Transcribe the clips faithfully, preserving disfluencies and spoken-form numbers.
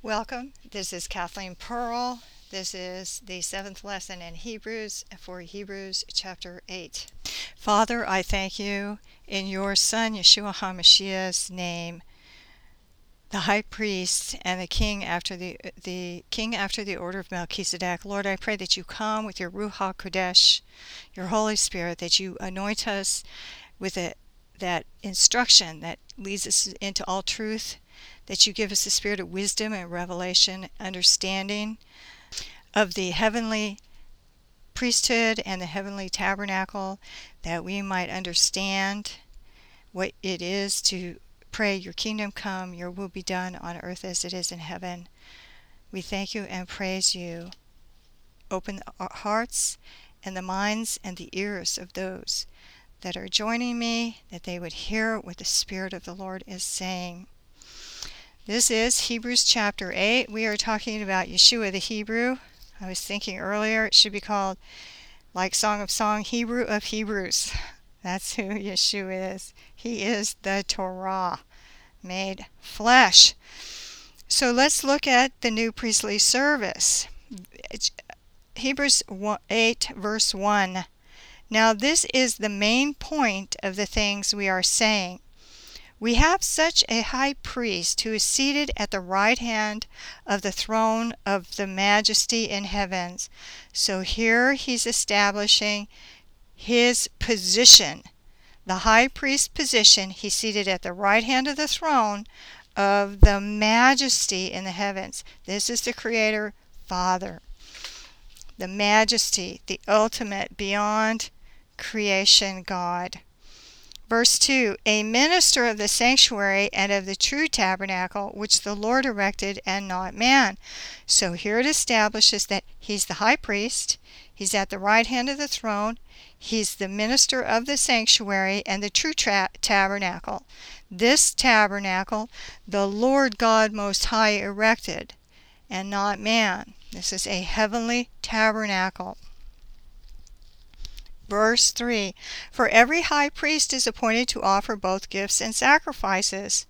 Welcome. This is Kathleen Pearl. This is the seventh lesson in Hebrews for Hebrews chapter eight. Father, I thank you in your Son, Yeshua HaMashiach's name, the high priest and the king after the the king after the order of Melchizedek. Lord, I pray that you come with your Ruach HaKodesh, your Holy Spirit, that you anoint us with a, that instruction that leads us into all truth, that you give us the spirit of wisdom and revelation, understanding of the heavenly priesthood and the heavenly tabernacle, that we might understand what it is to pray, your kingdom come, your will be done on earth as it is in heaven. We thank you and praise you. Open our hearts and the minds and the ears of those that are joining me, that they would hear what the Spirit of the Lord is saying. This is Hebrews chapter eight. We are talking about Yeshua the Hebrew. I was thinking earlier it should be called, like Song of Song, Hebrew of Hebrews. That's who Yeshua is. He is the Torah made flesh. So let's look at the new priestly service. It's Hebrews eight verse one. Now this is the main point of the things we are saying. We have such a high priest who is seated at the right hand of the throne of the majesty in heavens. So here he's establishing his position, the high priest position. He's seated at the right hand of the throne of the majesty in the heavens. This is the Creator Father, the majesty, the ultimate, beyond creation God. Verse two, a minister of the sanctuary and of the true tabernacle, which the Lord erected and not man. So here it establishes that he's the high priest, he's at the right hand of the throne, he's the minister of the sanctuary and the true tra- tabernacle. This tabernacle, the Lord God Most High erected, and not man. This is a heavenly tabernacle. Verse three, for every high priest is appointed to offer both gifts and sacrifices.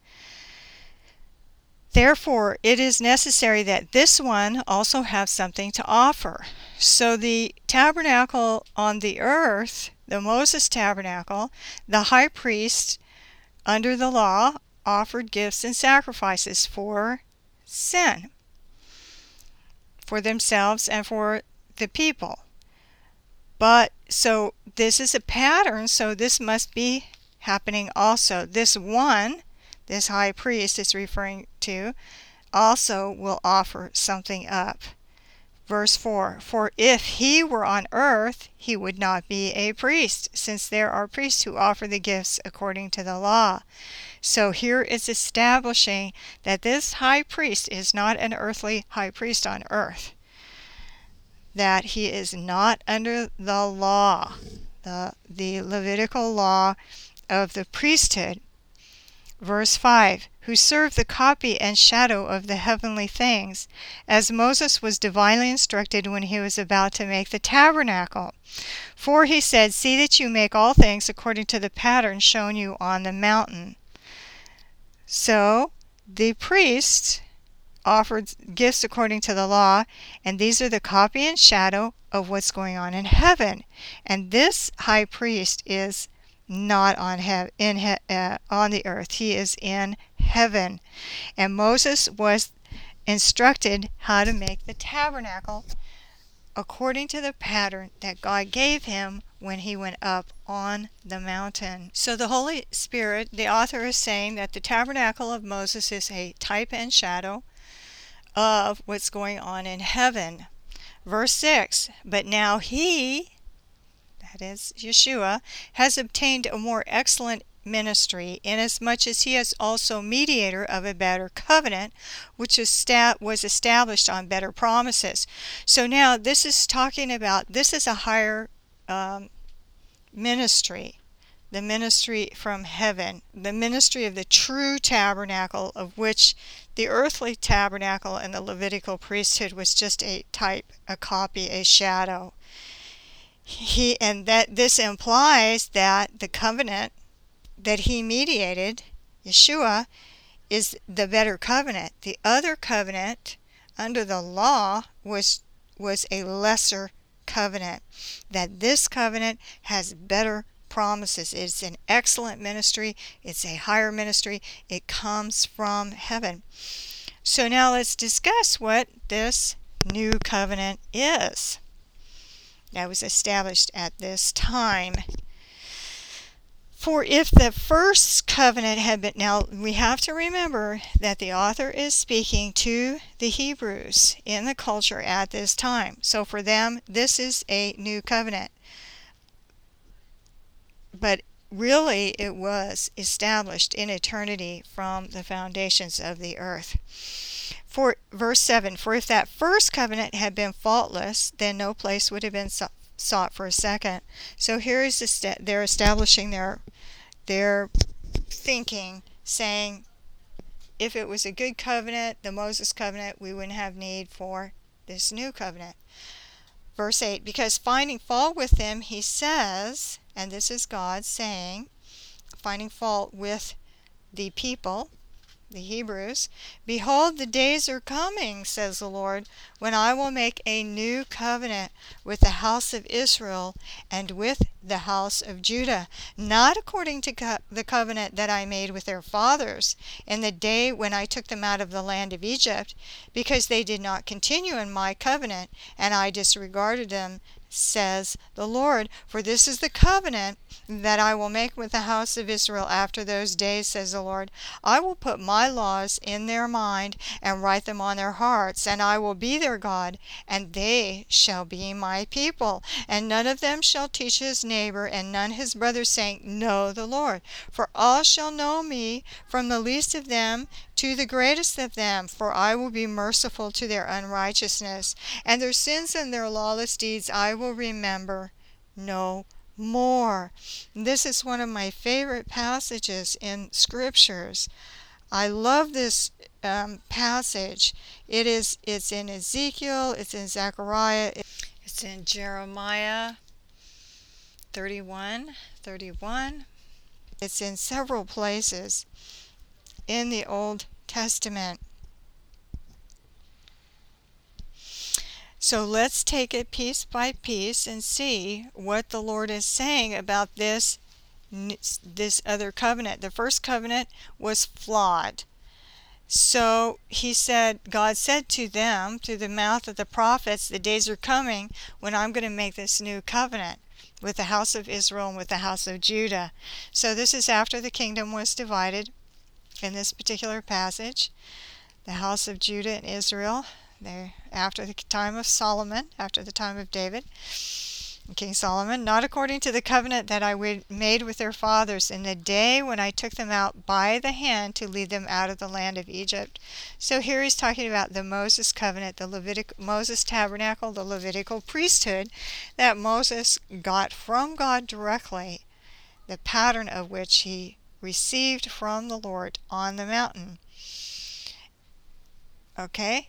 Therefore, it is necessary that this one also have something to offer. So the tabernacle on the earth, the Moses tabernacle, the high priest under the law offered gifts and sacrifices for sin, for themselves and for the people. But so this is a pattern, so this must be happening also. This one, this high priest is referring to, also will offer something up. Verse four, for if he were on earth, he would not be a priest, since there are priests who offer the gifts according to the law. So here it's establishing that this high priest is not an earthly high priest on earth, that he is not under the law, the, the Levitical law of the priesthood. Verse five, who served the copy and shadow of the heavenly things, as Moses was divinely instructed when he was about to make the tabernacle. For he said, see that you make all things according to the pattern shown you on the mountain. So the priests offered gifts according to the law, and these are the copy and shadow of what's going on in heaven. And this high priest is not on he- in he- uh, on the earth. He is in heaven. And Moses was instructed how to make the tabernacle according to the pattern that God gave him when he went up on the mountain. So the Holy Spirit, the author, is saying that the tabernacle of Moses is a type and shadow of what's going on in heaven. Verse six, but now he, that is Yeshua, has obtained a more excellent ministry, inasmuch as he is also mediator of a better covenant, which was, sta- was established on better promises. So now this is talking about, this is a higher um, ministry, the ministry from heaven, the ministry of the true tabernacle, of which the earthly tabernacle and the Levitical priesthood was just a type, a copy, a shadow. He and that this implies that the covenant that he mediated, Yeshua, is the better covenant. The other covenant under the law was was a lesser covenant. That this covenant has better promises. It's an excellent ministry. It's a higher ministry. It comes from heaven. So now let's discuss what this new covenant is that was established at this time. For if the first covenant had been, now we have to remember that the author is speaking to the Hebrews in the culture at this time. So for them, this is a new covenant. But really, it was established in eternity from the foundations of the earth. For verse seven, for if that first covenant had been faultless, then no place would have been sought for a second. So here is the st- they're establishing their their thinking, saying, if it was a good covenant, the Moses covenant, we wouldn't have need for this new covenant. Verse eight, because finding fault with them, he says, and this is God saying, finding fault with the people, the Hebrews, behold, the days are coming, says the Lord, when I will make a new covenant with the house of Israel and with the house of Judah, not according to co- the covenant that I made with their fathers in the day when I took them out of the land of Egypt, because they did not continue in my covenant, and I disregarded them, says the Lord. For this is the covenant that I will make with the house of Israel after those days, says the Lord. I will put my laws in their mind and write them on their hearts, and I will be their God, and they shall be my people. And none of them shall teach his neighbor, and none his brother, saying, Know the Lord. For all shall know me, from the least of them to the greatest of them, for I will be merciful to their unrighteousness, and their sins and their lawless deeds I will remember no more. This is one of my favorite passages in scriptures. I love this um, passage. It is, it's in Ezekiel, it's in Zechariah, it's in Jeremiah thirty-one, thirty-one. It's in several places in the Old Testament. So let's take it piece by piece and see what the Lord is saying about this this other covenant. The first covenant was flawed. So he said, God said to them through the mouth of the prophets, the days are coming when I'm going to make this new covenant with the house of Israel and with the house of Judah. So this is after the kingdom was divided. In this particular passage, the house of Judah and Israel, they after the time of Solomon, after the time of David, King Solomon, not according to the covenant that I made with their fathers in the day when I took them out by the hand to lead them out of the land of Egypt. So here he's talking about the Moses covenant, the Levitic Moses tabernacle, the Levitical priesthood that Moses got from God directly, the pattern of which he received from the Lord on the mountain. Okay?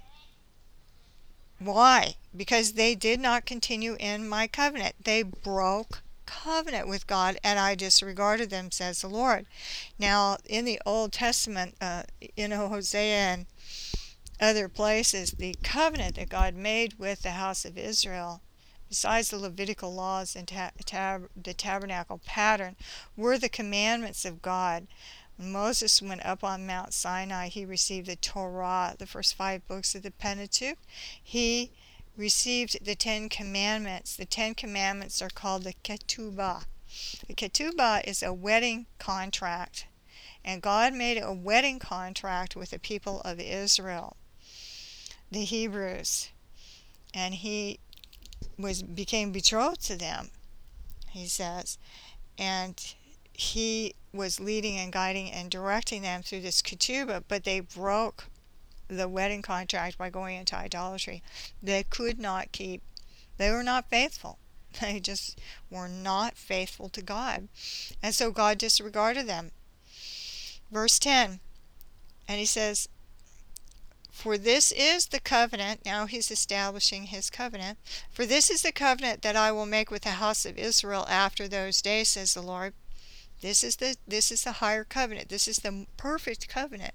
Why? Because they did not continue in my covenant. They broke covenant with God, and I disregarded them, says the Lord. Now, in the Old Testament, uh, in Hosea and other places, the covenant that God made with the house of Israel, besides the Levitical laws and ta- tab- the tabernacle pattern, were the commandments of God. When Moses went up on Mount Sinai, he received the Torah, the first five books of the Pentateuch. He received the Ten Commandments. The Ten Commandments are called the Ketubah. The Ketubah is a wedding contract, and God made a wedding contract with the people of Israel, the Hebrews, and he was became betrothed to them, he says, and he was leading and guiding and directing them through this ketubah, but they broke the wedding contract by going into idolatry. They could not keep, they were not faithful. They just were not faithful to God. And so God disregarded them. Verse ten, and he says, for this is the covenant, now he's establishing his covenant, for this is the covenant that I will make with the house of Israel after those days, says the Lord. This is the this is the higher covenant. This is the perfect covenant.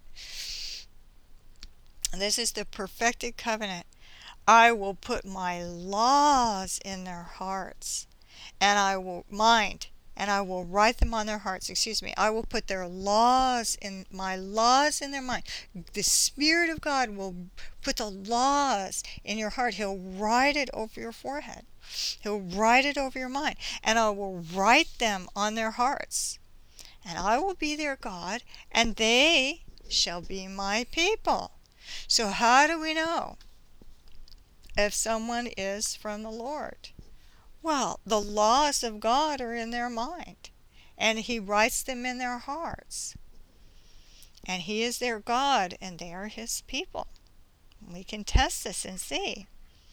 This is the perfected covenant. I will put my laws in their hearts, and I will mind, and I will write them on their hearts. Excuse me. I will put their laws in my laws in their mind. The Spirit of God will put the laws in your heart. He'll write it over your forehead. He'll write it over your mind, and I will write them on their hearts. And I will be their God, and they shall be my people. So how do we know if someone is from the Lord? Well, the laws of God are in their mind, and He writes them in their hearts. And He is their God, and they are His people. We can test this and see.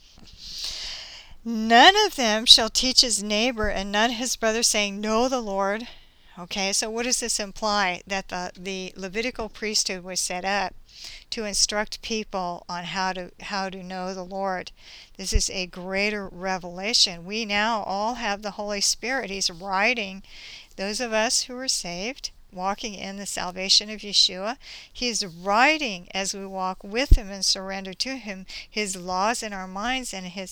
None of them shall teach his neighbor and none his brother, saying, Know the Lord. Okay, so what does this imply? That the, the Levitical priesthood was set up to instruct people on how to how to know the Lord. This is a greater revelation. We now all have the Holy Spirit. He's writing, those of us who are saved, walking in the salvation of Yeshua, He's writing as we walk with Him and surrender to Him His laws in our minds and His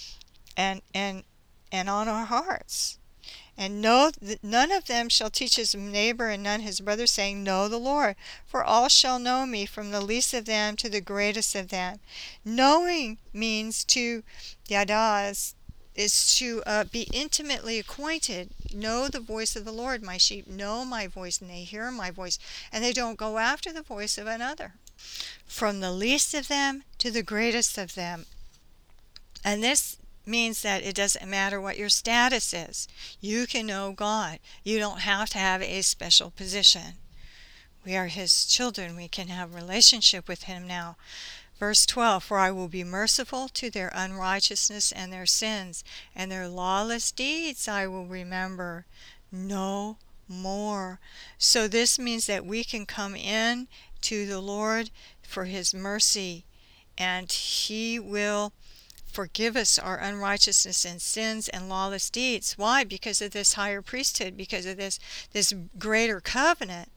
and and and on our hearts. And know that none of them shall teach his neighbor and none his brother, saying, Know the Lord. For all shall know me, from the least of them to the greatest of them. Knowing means to, yada, is, is to uh, be intimately acquainted. Know the voice of the Lord. My sheep know my voice, and they hear my voice, and they don't go after the voice of another. From the least of them to the greatest of them. And this means that it doesn't matter what your status is. You can know God. You don't have to have a special position. We are His children. We can have relationship with Him now. Verse twelve, For I will be merciful to their unrighteousness and their sins, and their lawless deeds I will remember no more. So this means that we can come in to the Lord for His mercy, and He will forgive us our unrighteousness and sins and lawless deeds. Why? Because of this higher priesthood, because of this this greater covenant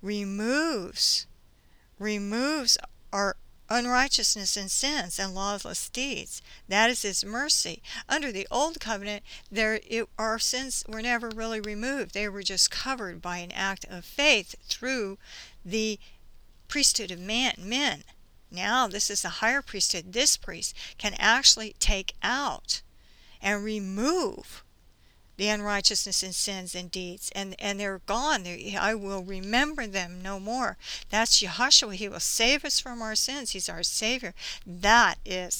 removes removes our unrighteousness and sins and lawless deeds. That is His mercy. Under the old covenant, there it, our sins were never really removed. They were just covered by an act of faith through the priesthood of man, men. Now this is the higher priesthood. This priest can actually take out and remove the unrighteousness and sins and deeds, and and they're gone. They're, I will remember them no more. That's Yeshua. He will save us from our sins. He's our Savior. That is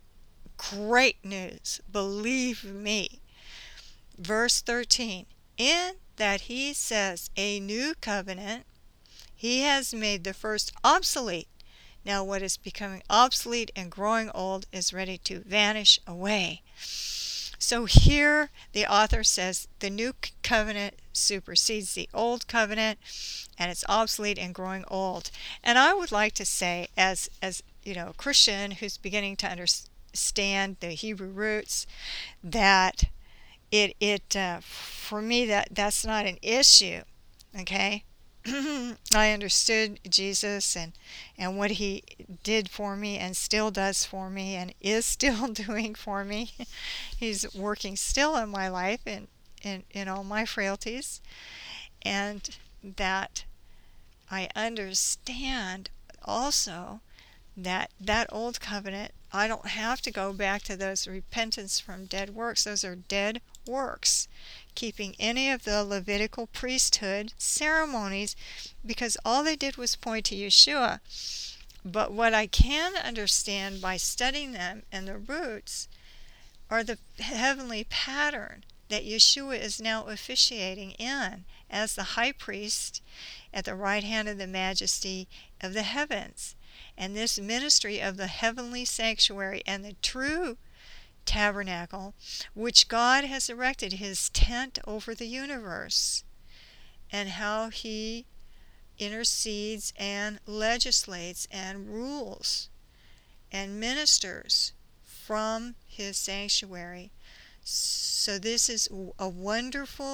great news. Believe me. Verse thirteen, in that He says a new covenant, He has made the first obsolete. Now what is becoming obsolete and growing old is ready to vanish away. So here the author says the new covenant supersedes the old covenant, and it's obsolete and growing old. And I would like to say, as as you know, a Christian who's beginning to understand the Hebrew roots, that it it uh, for me that that's not an issue. Okay. I understood Jesus and, and what He did for me and still does for me and is still doing for me. He's working still in my life and in, in all my frailties. And that I understand also that that old covenant, I don't have to go back to those repentance from dead works. Those are dead works. Keeping any of the Levitical priesthood ceremonies, because all they did was point to Yeshua. But what I can understand by studying them and the roots are the heavenly pattern that Yeshua is now officiating in as the high priest at the right hand of the majesty of the heavens. And this ministry of the heavenly sanctuary and the true tabernacle, which God has erected, His tent over the universe, and how He intercedes and legislates and rules and ministers from His sanctuary. So this is a wonderful,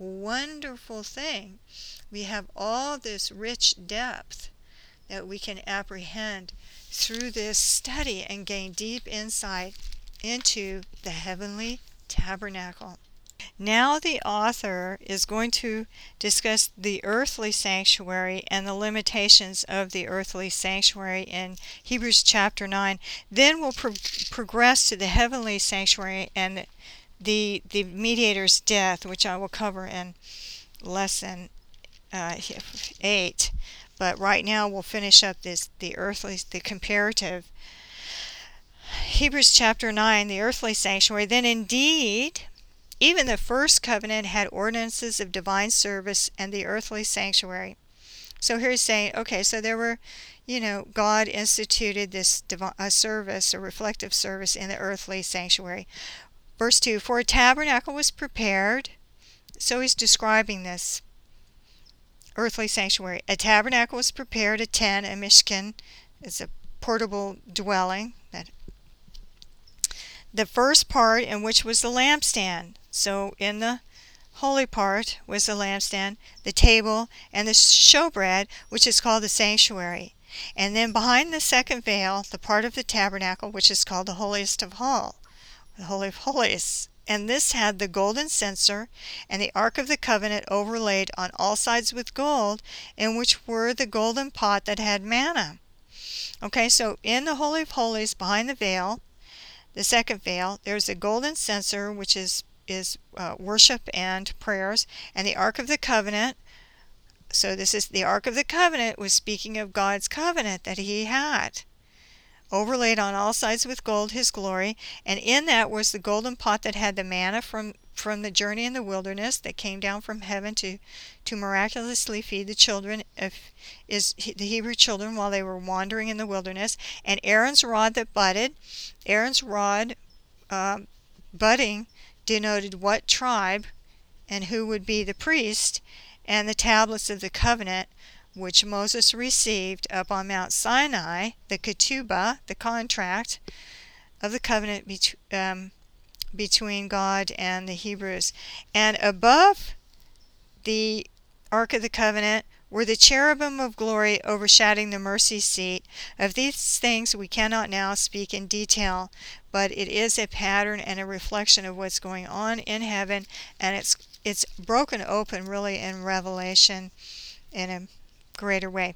wonderful thing. We have all this rich depth that we can apprehend through this study and gain deep insight into the heavenly tabernacle. Now the author is going to discuss the earthly sanctuary and the limitations of the earthly sanctuary in Hebrews chapter nine. Then we'll pro- progress to the heavenly sanctuary and the the mediator's death, which I will cover in lesson uh, eight. But right now we'll finish up this the earthly, the comparative. Hebrews chapter nine, the earthly sanctuary. Then indeed, even the first covenant had ordinances of divine service and the earthly sanctuary. So here he's saying, okay, so there were, you know, God instituted this divine, a service, a reflective service in the earthly sanctuary. Verse two, for a tabernacle was prepared. So he's describing this earthly sanctuary. A tabernacle was prepared, a tent, a mishkan, is a portable dwelling. That the first part, in which was the lampstand. So in the holy part was the lampstand, the table, and the showbread, which is called the sanctuary. And then behind the second veil, the part of the tabernacle, which is called the holiest of all, the Holy of Holies. And this had the golden censer and the Ark of the Covenant overlaid on all sides with gold, in which were the golden pot that had manna. Okay, so in the Holy of Holies, behind the veil, the second veil, there's a golden censer, which is, is uh, worship and prayers, and the Ark of the Covenant. So this is the Ark of the Covenant, was speaking of God's covenant that he had, overlaid on all sides with gold, his glory, and in that was the golden pot that had the manna from, from the journey in the wilderness that came down from heaven to, to miraculously feed the children of is the Hebrew children while they were wandering in the wilderness, and Aaron's rod that budded. Aaron's rod um, budding denoted what tribe and who would be the priest, and the tablets of the covenant, which Moses received up on Mount Sinai, the ketubah, the contract of the covenant bet- um, between God and the Hebrews. And above the Ark of the Covenant were the cherubim of glory overshadowing the mercy seat. Of these things we cannot now speak in detail, but it is a pattern and a reflection of what's going on in heaven, and it's it's broken open really in Revelation in a greater way.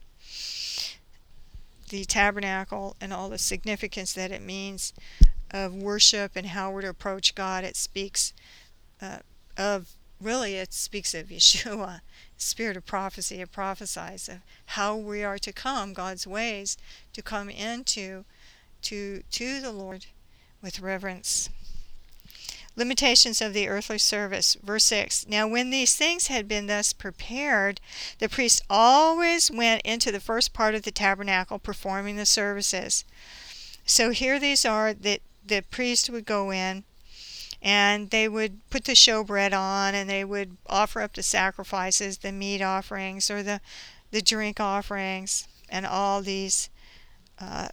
The tabernacle and all the significance that it means of worship and how we're to approach God. It speaks uh, of, really it speaks of Yeshua, spirit of prophecy. It prophesies of how we are to come, God's ways, to come into to to the Lord with reverence. Limitations of the earthly service. Verse six. Now when these things had been thus prepared, the priest always went into the first part of the tabernacle performing the services. So here these are that the priest would go in and they would put the showbread on and they would offer up the sacrifices, the meat offerings or the, the drink offerings, and all these uh,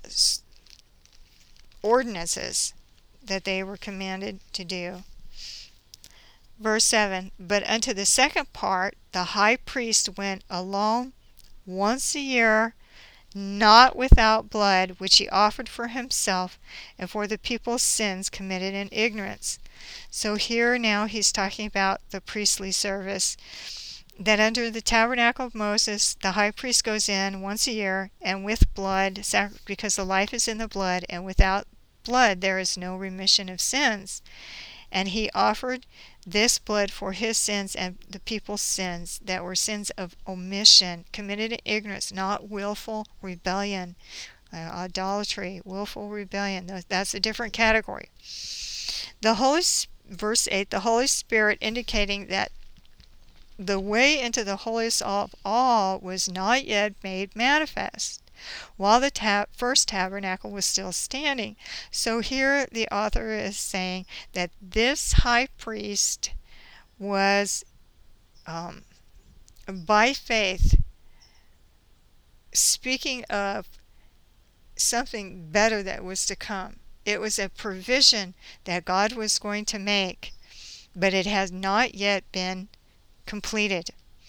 ordinances that they were commanded to do. Verse seven, but unto the second part the high priest went alone once a year, not without blood, which he offered for himself and for the people's sins committed in ignorance. So here now he's talking about the priestly service, that under the tabernacle of Moses the high priest goes in once a year, and with blood, because the life is in the blood, and without blood there is no remission of sins. And he offered this blood for his sins and the people's sins that were sins of omission, committed in ignorance, not willful rebellion, uh, idolatry, willful rebellion. That's a different category. The Holy, verse eight, the Holy Spirit indicating that the way into the holiest of all was not yet made manifest, while the tab- first tabernacle was still standing. So here the author is saying that this high priest was, um, by faith, speaking of something better that was to come. It was a provision that God was going to make, but it has not yet been completed.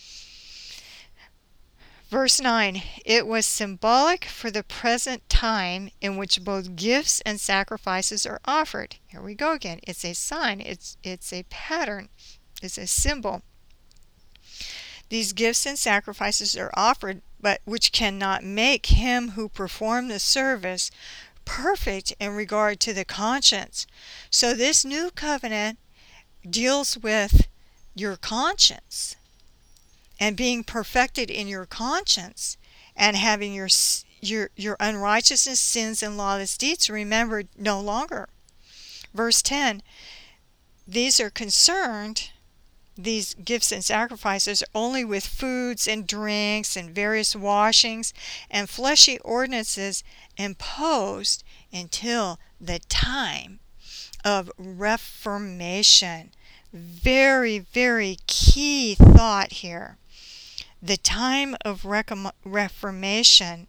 Verse nine, it was symbolic for the present time in which both gifts and sacrifices are offered. Here we go again. It's a sign. It's, it's a pattern. It's a symbol. These gifts and sacrifices are offered, but which cannot make him who performed the service perfect in regard to the conscience. So this new covenant deals with your conscience and being perfected in your conscience and having your your your unrighteousness, sins, and lawless deeds remembered no longer. Verse ten, these are concerned, these gifts and sacrifices, only with foods and drinks and various washings and fleshy ordinances imposed until the time of reformation. Very, very key thought here. The time of reformation,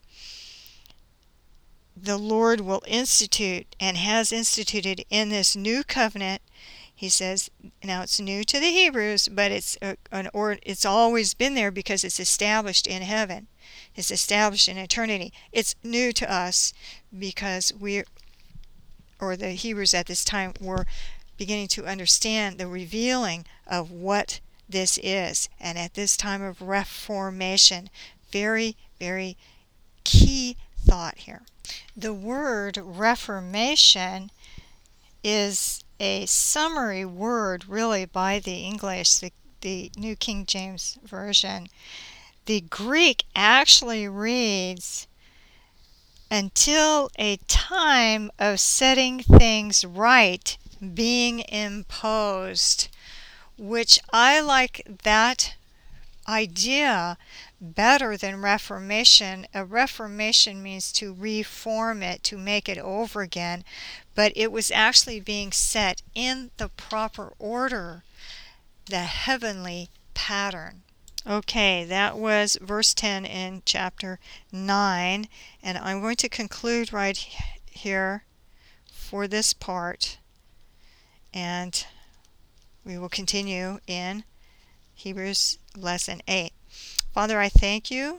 the Lord will institute and has instituted in this new covenant. He says, now it's new to the Hebrews, but it's a, an or it's always been there because it's established in heaven. It's established in eternity. It's new to us because we, or the Hebrews at this time, were beginning to understand the revealing of what this is. And at this time of reformation, very, very key thought here. The word reformation is a summary word really by the English, the, the New King James Version. The Greek actually reads, until a time of setting things right being imposed, which I like that idea better than reformation. A reformation means to reform it, to make it over again, but it was actually being set in the proper order, the heavenly pattern. Okay, that was verse ten in chapter nine, and I'm going to conclude right here for this part, and we will continue in Hebrews lesson eight. Father, I thank you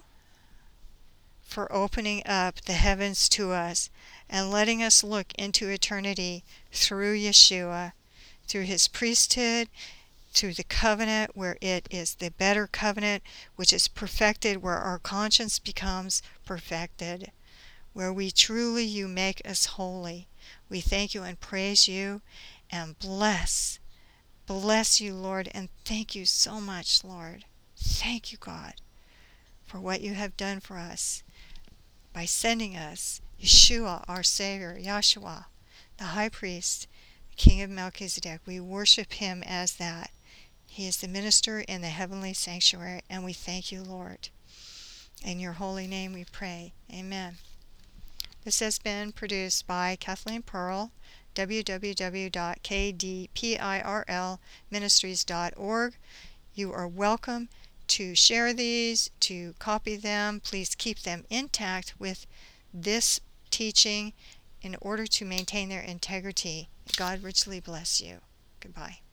for opening up the heavens to us and letting us look into eternity through Yeshua, through his priesthood, through the covenant where it is the better covenant, which is perfected, where our conscience becomes perfected, where we truly, you make us holy. We thank you and praise you and bless, bless you, Lord, and thank you so much, Lord. Thank you, God, for what you have done for us by sending us Yeshua, our Savior, Yahshua, the High Priest, King of Melchizedek. We worship him as that. He is the minister in the heavenly sanctuary, and we thank you, Lord. In your holy name we pray. Amen. This has been produced by Kathleen Pearl, w w w dot k d pearl ministries dot org. You are welcome to share these, to copy them. Please keep them intact with this teaching in order to maintain their integrity. God richly bless you. Goodbye.